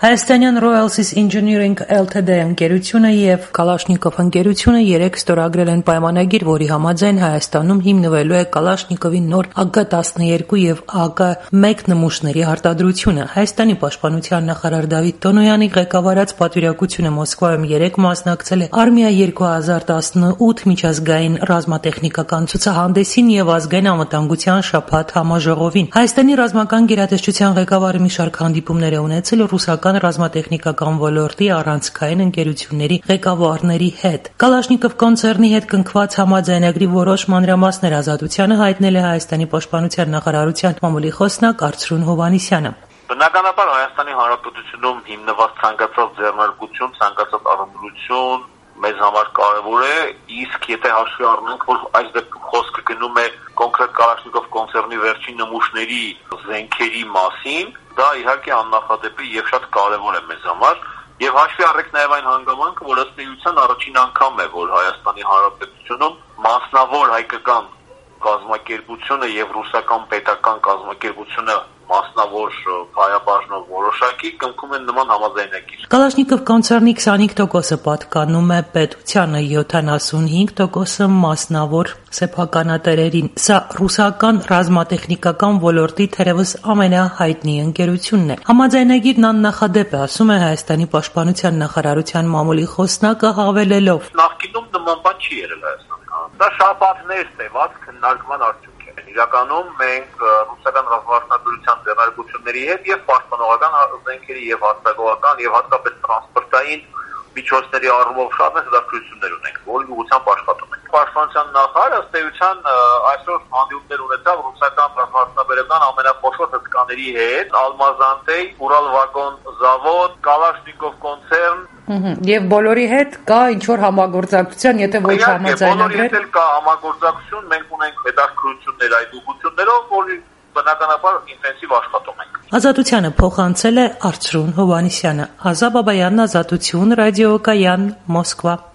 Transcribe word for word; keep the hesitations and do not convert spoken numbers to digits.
Հայաստանյան Royalsys Engineering Ltd ընկերությունը եւ Kalashnikov ընկերությունը երեք ստորագրել են պայմանագիր, որի համաձայն Հայաստանում հիմնվելու է Kalashnikovի նոր A G տասներկու եւ A G մեկ նմուշների արտադրությունը։ Հայաստանի պաշտպանության նախարար Դավիթ Տոնոյանի ղեկավարած պատվիրակությունը Մոսկվայում երեկ մասնակցել է Armia երկու հազար տասնութ միջազգային ռազմատեխնիկական ցուցահանդեսին եւ ազգային անվտանգության շաբաթ համաժողովին։ Հայաստանի ռազմական գերատեսչության ղեկավարը մի շարք հանդիպումներ է ունեցել ռուսական ռազմատեխնիկական ոլորտի առանցքային ընկերությունների ղեկավարների հետ։ Kalashnikov կոնցեռնի հետ կնքված համաձայնագրի որոշ մանրամասներ Ազատությանը հայտնել է Հայաստանի պաշտպանության նախարարության մամուլի խոսնակ Արծրուն Հովհաննիսյանը։ Բնականաբար Հայաստանի Հանրապետությունում հիմնված ցանկացած ձեռնարկություն, ցանկացած առնչություն մեզ համար կարևոր է, իսկ եթե հաշվի առնենք, որ այս դեպքում խոսքը գնում է կոնկրետ Kalashnikov կոնցեռնի վերջին նմուշների զենքերի մասին, դա իհարկե աննախադեպ է եւ շատ կարեւոր է մեզ համար եւ հաշվի առեք նաեւ այն հանգամանքը, որ ըստ էության առաջին անգամ է, որ Հայաստանի Հանրապետությունում մասնավոր հայկական կազմակերպությունը եւ ռուսական պետական կազմակերպությունը մասնավոր փայաբաժնով որոշակի կնքում են նման համաձայնագիր։ Kalashnikov կոնցեռնի քսանհինգ տոկոսը պատկանում է պետությանը, յոթանասունհինգ տոկոսը մասնավոր սեփականատերերին։ Սա ռուսական ռազմատեխնիկական ոլորտի թերևս ամենահայտնի ընկերությունն է։ Համաձայնագիրն աննախադեպ է, ասում է Հայաստանի պաշտպանության նախարարության մամուլի խոսնակը, հավելելով. Նախկինում նման բան չի եղել Հայաստանում։ Դա շաբաթներ տևած քննարկման արդյունք է։ Իրականում մենք ռուսական ռազմաճնագործության ձեռնարկությունների հետ եւ պաշտպանողական զենքերի եւ հաստատողական եւ հատկապես տրանսպորտային միջոցների առումով շատ մեծ դաշտություններ ունենք, որի ուղղությամբ աշխատում ենք։ Պաշտպանության նախարարը ըստ էության այսօր հանդիպումներ ունեցավ ռուսական ռազմաճնագործական ամենախոշոր հսկաների հետ, Almazantey, Uralvagon завод, Kalashnikov կոնցեռն Եվ բոլորի հետ կա ինչ-որ համագործակցություն, եթե ոչ համաձայնագրեր։ Բոլորի հետ էլ կա համագործակցություն, մենք ունենք հետաքրքրություններ այդ ուղղություններով, որի բնականաբար ինտենսիվ աշխատում ենք։ Ազատությանը փոխանցել է Արծրուն Հովհաննիսյանը։ Ազա Բաբայանն, Ազատություն, ռադիո Կայան, Մոսկվա։